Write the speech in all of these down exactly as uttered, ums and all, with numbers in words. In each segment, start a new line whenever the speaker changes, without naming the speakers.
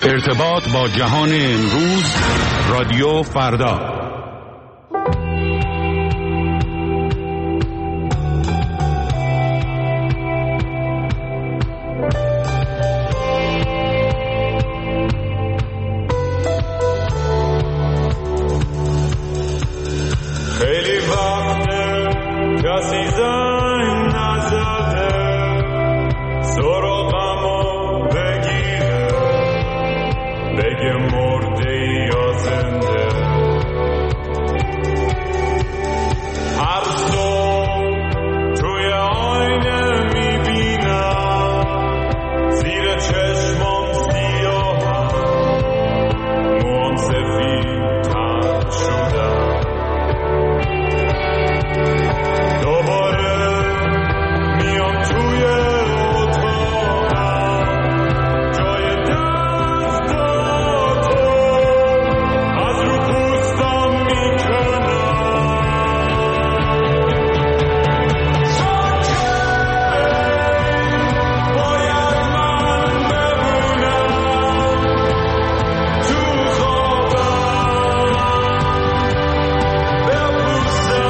ارتباط با جهان امروز، رادیو فردا.
خیلی وقته کسی زنگ نزده سراغمو بگیره بگه مرده یا زنده. هر صبح توی آینه میبینم زیر چشمام سیاهم، موام سفید تر شدم. دوباره میام توی اتاقم، جای دستاتو از رو پوستم میکنم. ساکت باید من بمونم تو خوابم بپوسم.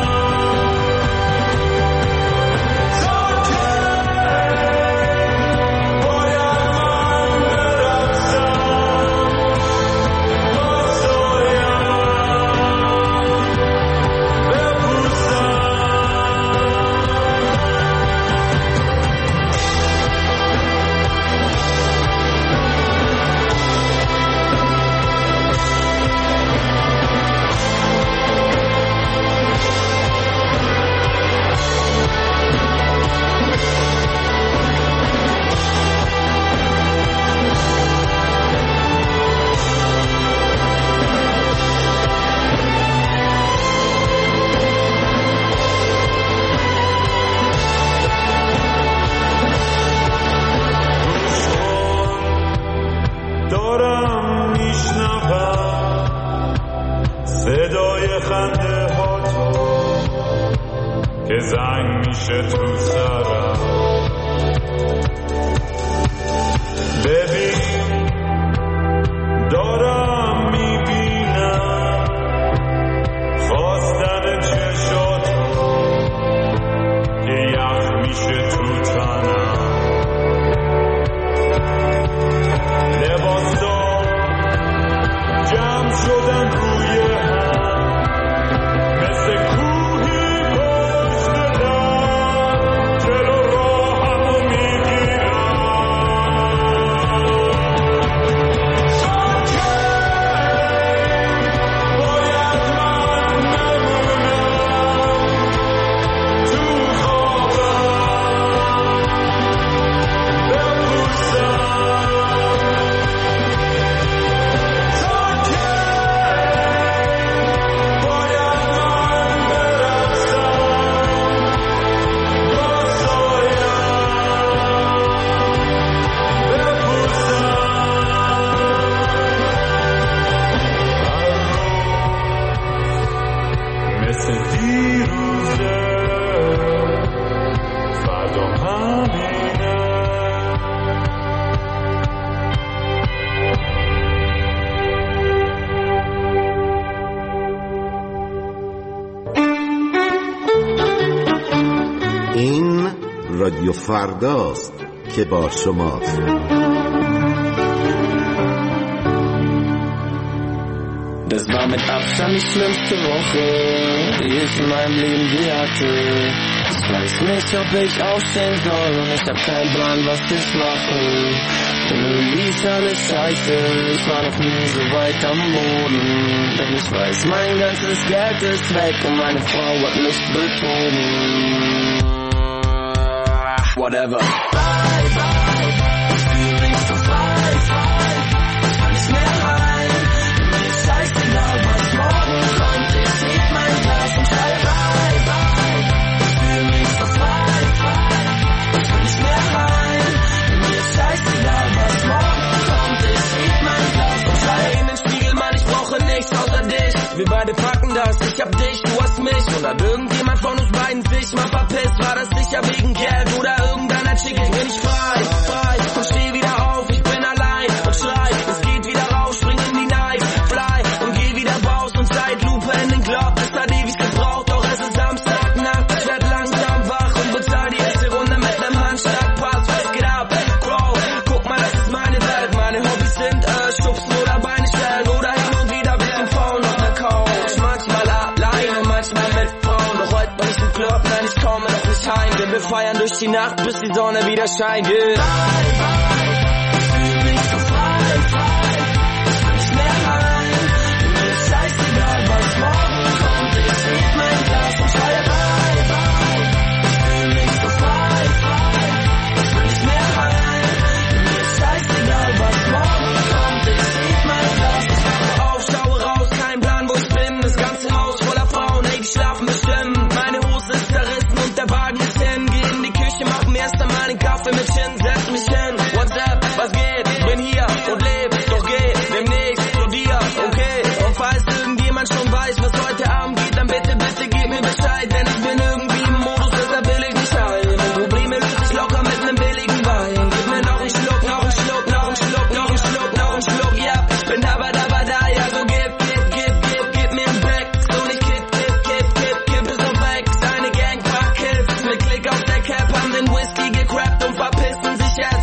دارم میشنوم صدای خنده ها تو که زنگ میشه تو سرم. ببین دارم میبینم خواستن چشاتو که یخ میشه تو تنم. لباسا جمع شدن روی هم مثل کوهی پشت در، جلو راهمو میگیرم. ساکت باید من بمونم تو خوابم بپوسم.
این رادیو فرداست که با شماست.
Das war mit Abstand die schlimmste Woche, die ich in meinem Leben je hatte. Ich weiß nicht, ob ich aufstehen soll und ich hab keinen Plan, was ich mache. Irgendwie ist alles scheiße, ich war noch nie so weit am Boden. Denn ich weiß, mein ganzes Geld ist weg und meine Frau hat mich betrogen. Whatever. Bye, bye, ich fühl mich so frei, frei. Ich kann nicht mehr rein. Mir ist scheißegal, was morgen kommt. Ich heb mein Glas und schrei bye, bye. Ich fühl mich so frei, frei. Ich kann nicht mehr rein. Mir ist scheißegal, was morgen kommt. Ich heb mein Glas und schrei in den Spiegel, Mann, ich brauche nichts außer dich. Wir beide packen das, ich hab dich, du hast mich. Und hat irgendjemand von uns beiden sich mal verpisst? War das sicher wegen Geld oder irgendeiner Chick? Ich bin nicht frei, frei und steh wieder auf. Ich bin allein und schrei
wir feiern durch die Nacht, bis die Sonne wieder scheint. Yeah. Fühl mich so frei, frei, nicht mehr rein. Mir ist scheißegal, was morgen kommt. Ich heb mein Glas und schreie bye, bye. Fühl mich so frei, frei, nicht mehr rein. Mir ist scheißegal, was morgen kommt. Ich heb mein Glas und schreie auf, schaue raus, kein Plan, wo ich bin. Das ganze Haus voller Frauen, ey, die schlafen bestimmt. Meine Hose ist zerrissen und der Wagen ist hin. Geh in die Küche, mach mir erst einmal den Kaffee mit Gin. Setz mich hin, what's up, was geht? Bin hier und leb, doch geh demnächst zu dir, okay? Und falls irgendjemand schon weiß, was heute Abend geht, dann bitte, bitte gib mir Bescheid. Denn ich bin irgendwie im Modus, deshalb will ich nicht heilen. Probleme löse ich locker mit nem billigen Wein. Gib mir noch einen Schluck, noch einen Schluck, noch einen Schluck, noch einen Schluck, noch einen Schluck, ja. Ich bin da, da, da, da, ja, so gib, gib, gib, gib, gib mir einen Back. So nicht kipp, kipp, kipp, kipp, kipp es auf weg. Seine Gang paar Kids mit Klick auf der Cap, haben den Whisky gecrappt und verpissen sich jetzt.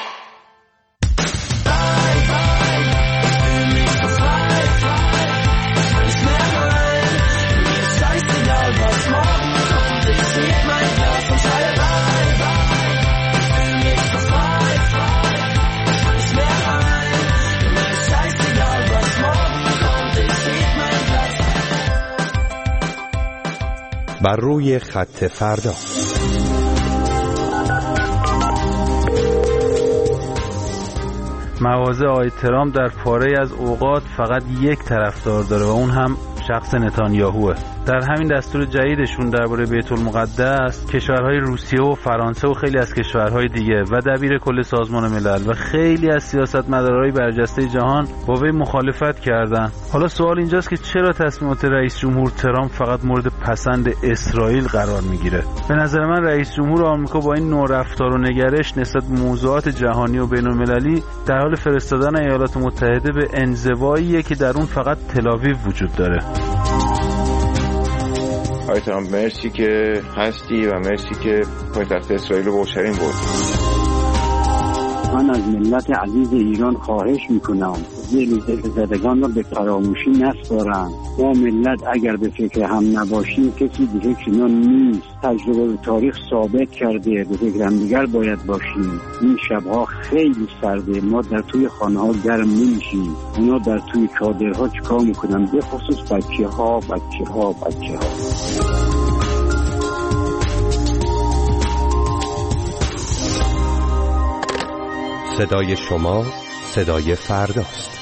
Bye, bye, ich fühl mich so frei, frei, nicht mehr rein. Mir ist scheißegal, was morgen kommt. Ich heb mein Glas und schreie bye, bye. Ich fühl mich so frei, frei, nicht mehr rein. Mir ist scheißegal, was morgen kommt. Ich heb mein Glas.
بر روی خط فردا.
مواضع آقای ترامپ در پاره از اوقات فقط یک طرفدار داره و اون هم شخص نتانیاهوه. در همین دستور جدیدشون درباره بیت المقدس، کشورهای روسیه و فرانسه و خیلی از کشورهای دیگه و دبیر کل سازمان ملل و خیلی از سیاستمدارهای برجسته جهان با وی مخالفت کردن. حالا سوال اینجاست که چرا تصمیمات رئیس جمهور ترامپ فقط مورد پسند اسرائیل قرار میگیره؟ به نظر من رئیس جمهور آمریکا با این نوع رفتار و نگرش نسبت به موضوعات جهانی و بین‌المللی در حال فرستادن ایالات متحده به انزواییه که در اون فقط تل‌آویو وجود داره.
آقای ترامپ مرسی که هستی و مرسی که پایتخت اسرائیل رو به اورشلیم برد.
من از ملت عزیز ایران خواهش میکنم ذل زدگان را به فراموشی نسپارند. ما ملت اگر به فکر هم نباشیم کسی به فکر اینا نیست. تجربه تاریخ ثابت کرده به فکر همدیگر باید باشیم. این شبها خیلی سرده، ما در توی خانه ها گرم نمیشیم، اونا در توی چادرها چیکار میکنن؟ به خصوص بچه ها بچه ها بچه ها.
صدای شما صدای فرداست.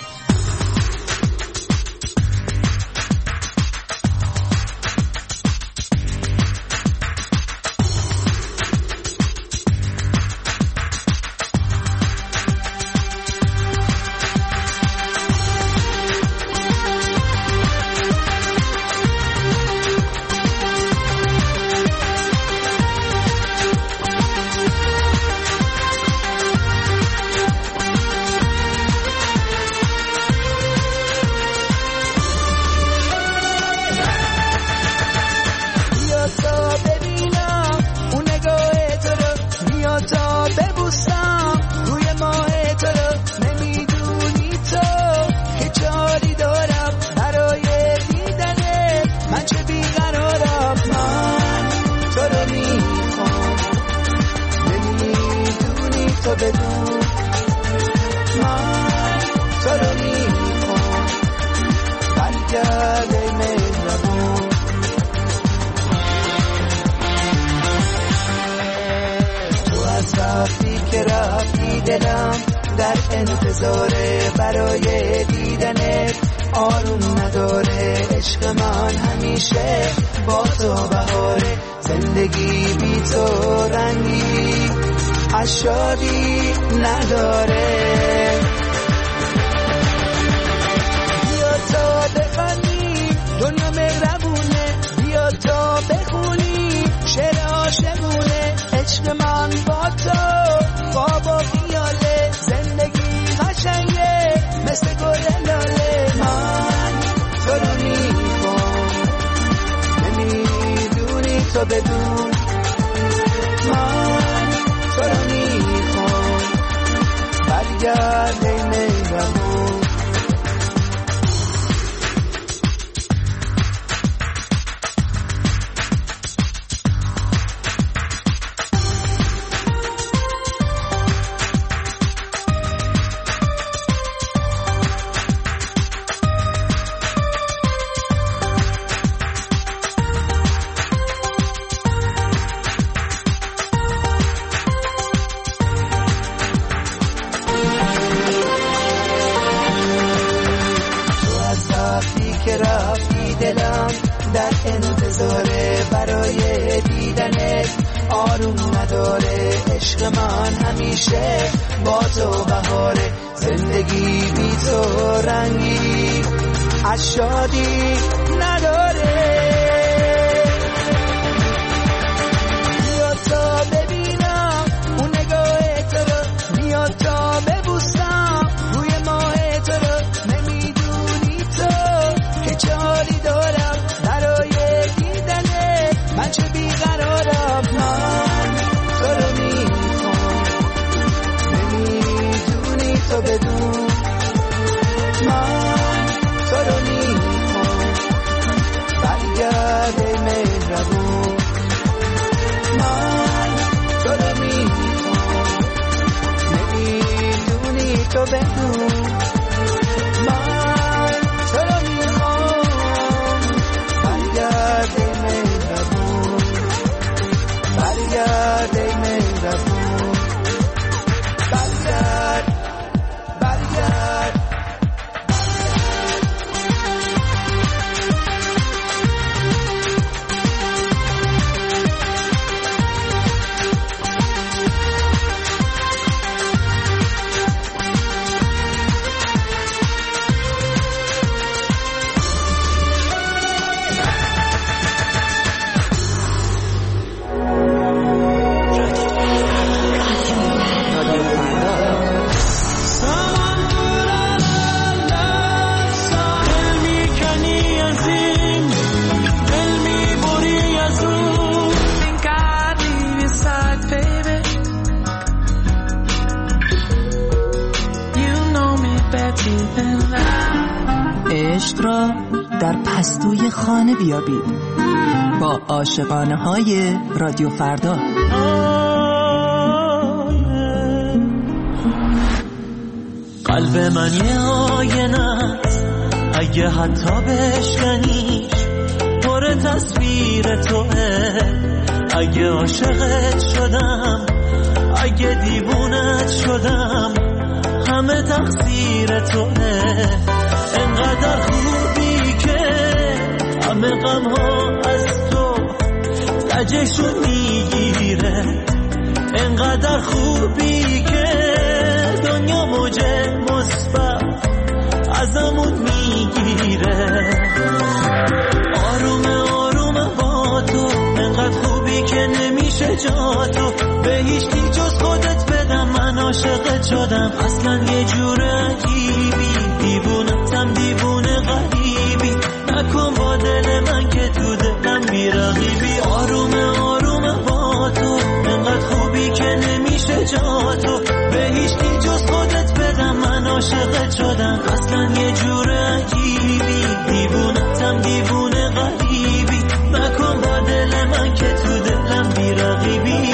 که رفتی دلم در انتظاره برای دیدنت آروم نداره. عشق من همیشه با تو بهاره، زندگی بی تو رنگی از شادی نداره. بیا تا ببینم اون نگاه تو رو، بیا تا ببوسم روی ماه تو رو. نمیدونی تو که چه حالی دارم برای دیدنه، من چه بیقرارم. من تو رو میخوام، نمیدونی تو بدون من تو رو میخوام. برگرد ای مهربون، من تو رو میخوام، نمیدونی تو بدون من تو رو میخوام. برگرد ای مهربون، برگرد ای مهربون، برگرد برگرد.
عشق را در پستوی خانه بیابید با عاشقانه های رادیو فردا.
قلب من یه آینه است، اگه حتی بشکنیش پر تصویر توه. اگه عاشقت شدم، اگه دیوونت شدم، همه تقصیر توه. انقدر خوبی که همه غم ها از تو لجشون میگیره. انقدر خوبی که دنیا موج مثبت ازمون میگیره. آرومه آرومه با تو، انقدر خوبی که نمیشه جا تو. به هیچی جز خودت بدم، من عاشقت شدم. اصلا یه جور عجیبی، دیوونتم دیوونه غریبی. نکن با دل من که تو دلم بیرقیبی. آرومه آرومه با تو، انقدر خوبی که نمیشه جا تو. به هیچی جز خودت بدم، من عاشقت شدم. اصلا یه جور عجیبی، دیوونتم دیوونه غریبی. نکن با دل من که تو دلم بیرقیبی.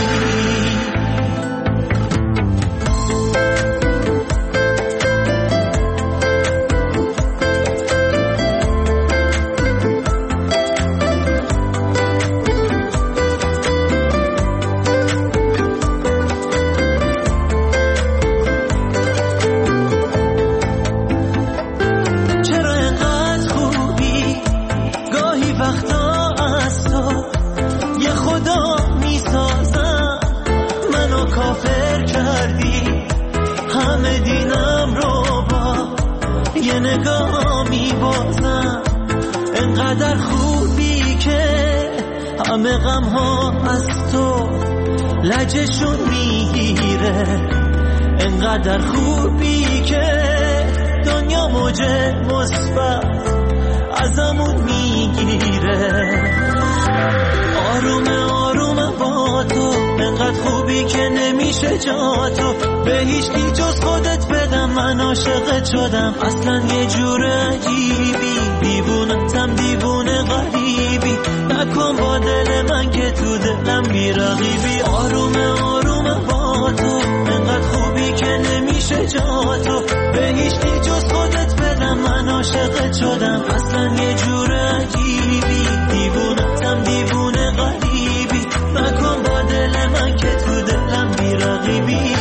انقدر خوبی که همه غم ها از تو لجشون میگیره. انقدر خوبی که دنیا موج مثبت ازمون میگیره. آرومه آرومه با تو، انقدر خوبی که نمیشه جا تو. به هیچی جز خودت بدم، من عاشقت شدم. اصلا یه جور عجیبی، دیوونتم دیوونه غریبی. نکن با دل من که تو دلم بیرقیبی. آرومه آرومه با تو، انقدر خوبی که نمیشه جا تو. به هیچی جز خودت بدم، من عاشقت شدم. اصلا یه جور عجیبی، دیوونتم دیوونه غریبی. نکن با دل من که تو دلم بیرقیبی.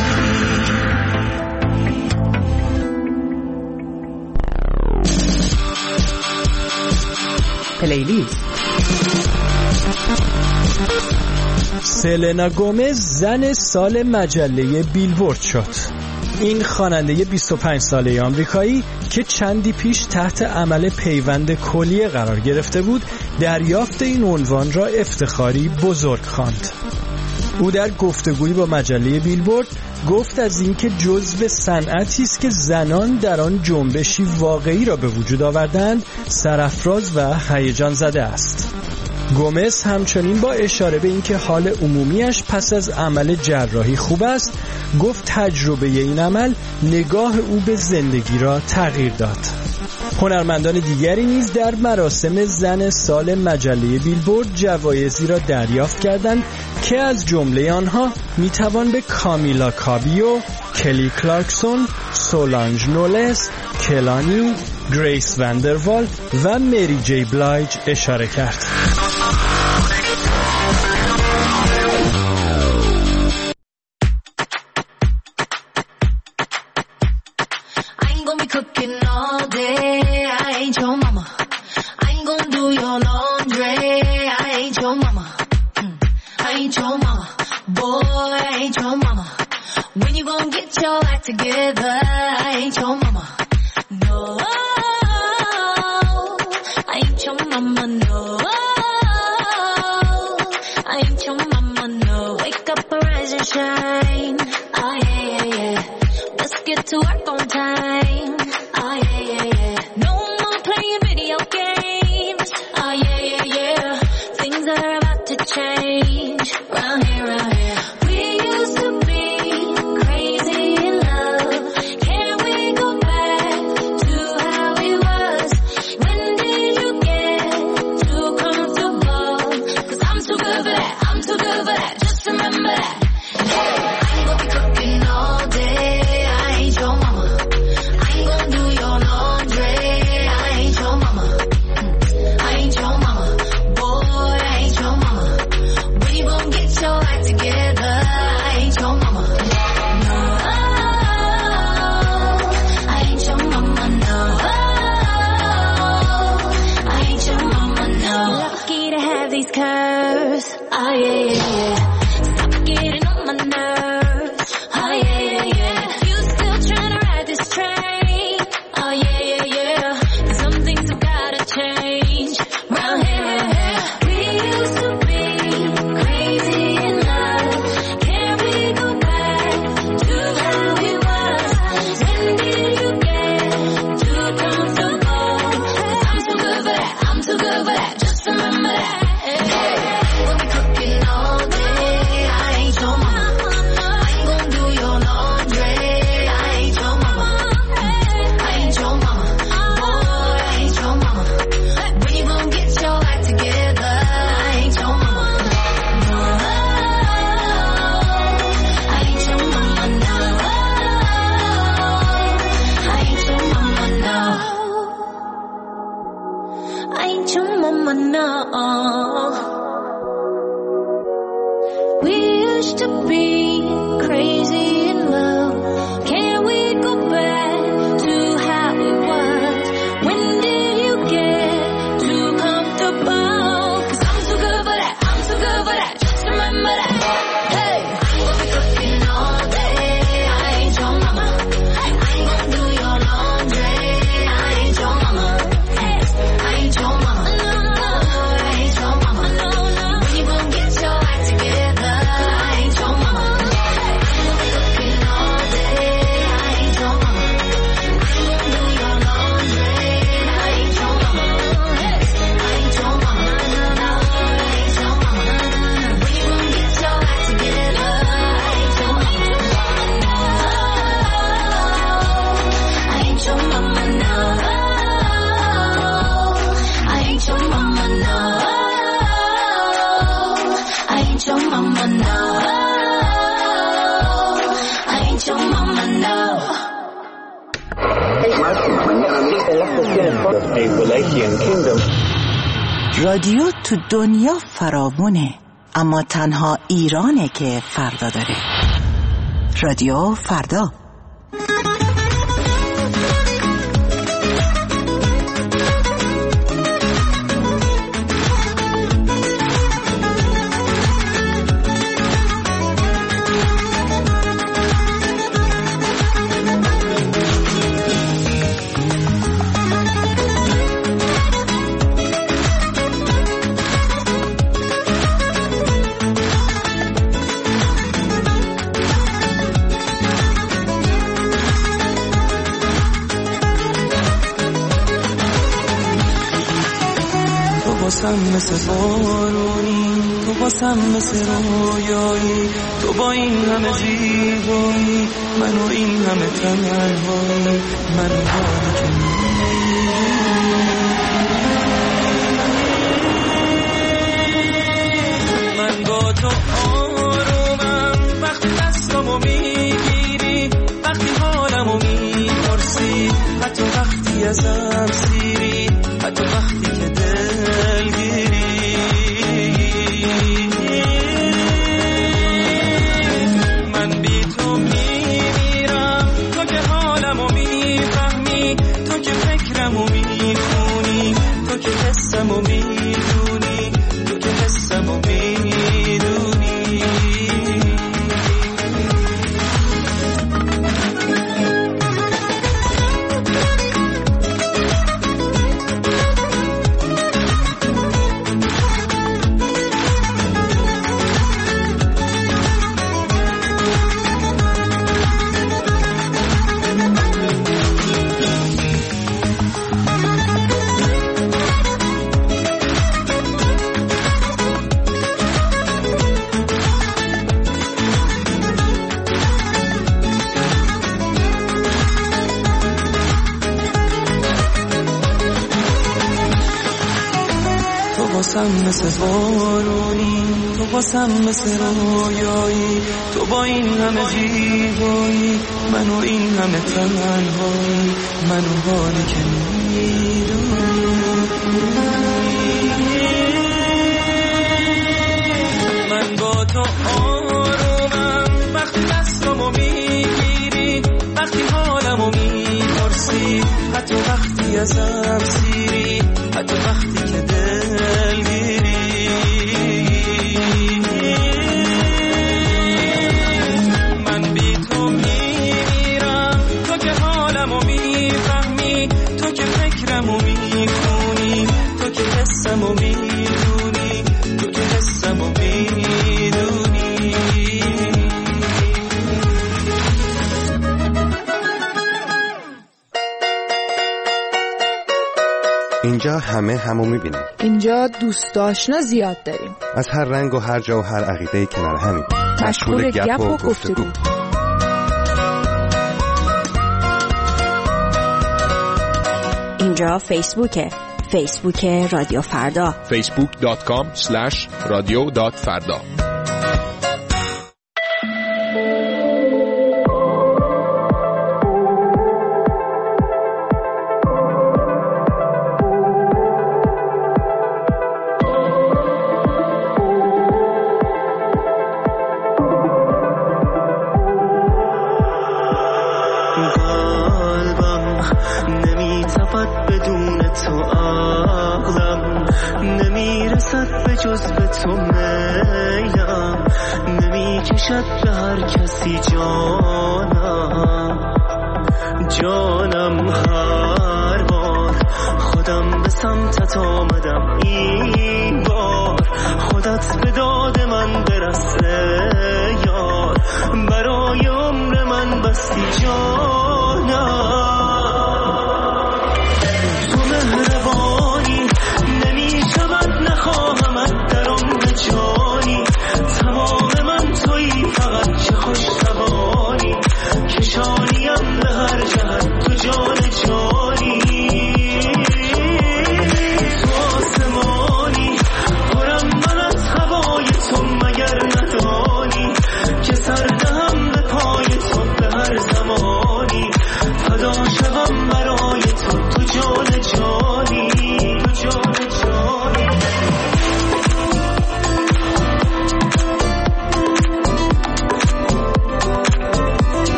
پلیلیست.
سلنا گومز زن سال مجله بیلبورد شد. این خواننده بیست و پنج ساله آمریکایی که چندی پیش تحت عمل پیوند کلیه قرار گرفته بود، دریافت این عنوان را افتخاری بزرگ خواند. او در گفتگویی با مجله بیلبورد گفت از اینکه جزو صنعتی است که زنان در آن جنبشی واقعی را به وجود آوردند سرافراز و هیجان زده است. گومز همچنین با اشاره به اینکه حال عمومیش پس از عمل جراحی خوب است، گفت تجربه این عمل نگاه او به زندگی را تغییر داد. هنرمندان دیگری نیز در مراسم زن سال مجله بیلبورد جوایزی را دریافت کردند که از جمله آنها میتوان به کامیلا کابیو، کلی کلارکسون، سولانژ نولس، کلانی، گریس وندروال و مری جی بلایج اشاره کرد.
رادیو تو دنیا فراوونه، اما تنها ایرانه که فردا داره. رادیو فردا.
واسم مثل بارونی، تو واسم مثل رویایی، تو با این همه زیبایی، من و این همه تنهایی، من و حالی که من با تو آرومم وقتی دستامو میگیری، وقتی حالمو میپرسی، حتی وقتی ازم سیری، حتی وقتی که دلگیری. من بی تو میمیرم، تو که حالمو میفهمی، تو که فکرمو میخونی، تو که حسمو میدونی، تو که حسمو میدونی. واسم مثل بارونی، تو واسم مثل رویایی، تو با این همه زیبایی، من و این همه تنهایی، من و حالی که میدونی. من با تو آرومم وقتی دستامو میگیری، وقتی حالمو میپرسی، حتی وقتی ازم سیری، حتی وقتی که دلگیری. من بی تو میمیرم، تو که حالمو میفهمی، تو که فکرمو میخونی، تو که حسمو میدونی، تو که حسمو میدونی.
اینجا همه همو میبینیم.
اینجا دوست آشنا زیاد داریم،
از هر رنگ و هر جا و هر عقیده کنار همین.
مشغول گپ و گفتگو.
اینجا فیسبوکه، فیسبوک رادیو فردا،
فیسبوک دات کام اسلش رادیو دات فردا.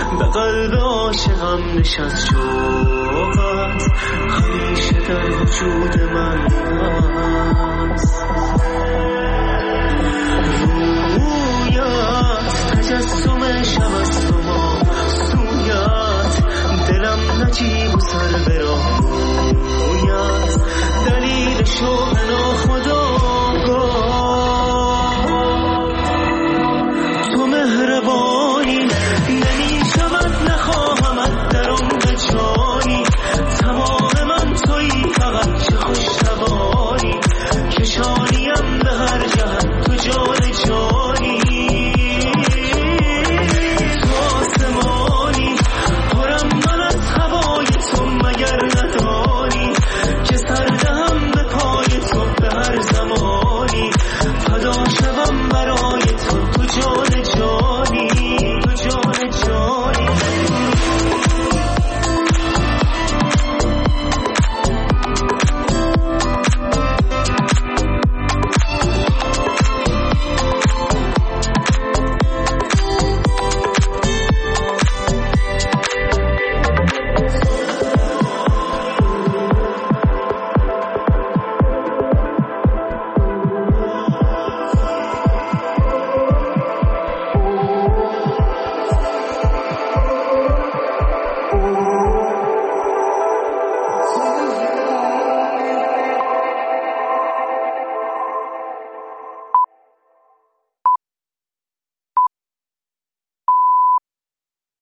به قلب عاشقم نشست شوقت همیشه در وجود من هست رویت تجسم شب است و ما سویت دلم نجیب و سر برام رویت دلیل شوق